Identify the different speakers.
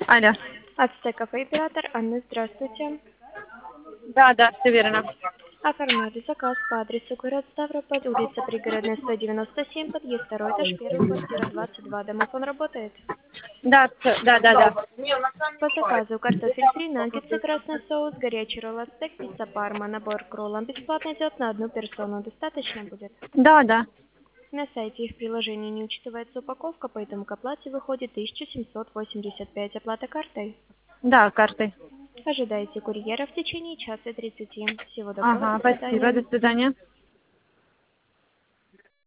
Speaker 1: Алло.
Speaker 2: Ацтеков оператор. Анна, здравствуйте.
Speaker 1: Да, все верно.
Speaker 2: Оформляли заказ по адресу город Ставрополь, улица Пригородная, 197, подъезд 2, этаж 1, квартира 22. Домофон работает.
Speaker 1: Да.
Speaker 2: По заказу картофель фри, наггетсы, красный соус, горячий ролл ацтек, пицца парма, набор к роллам бесплатно идет на одну персону. Достаточно будет?
Speaker 1: Да.
Speaker 2: На сайте их приложения не учитывается упаковка, поэтому к оплате выходит 1785. Оплата картой.
Speaker 1: Да, картой.
Speaker 2: Ожидайте курьера в течение часа 30. Всего доброго,
Speaker 1: Ага,
Speaker 2: до
Speaker 1: спасибо,
Speaker 2: свидания.
Speaker 1: до свидания.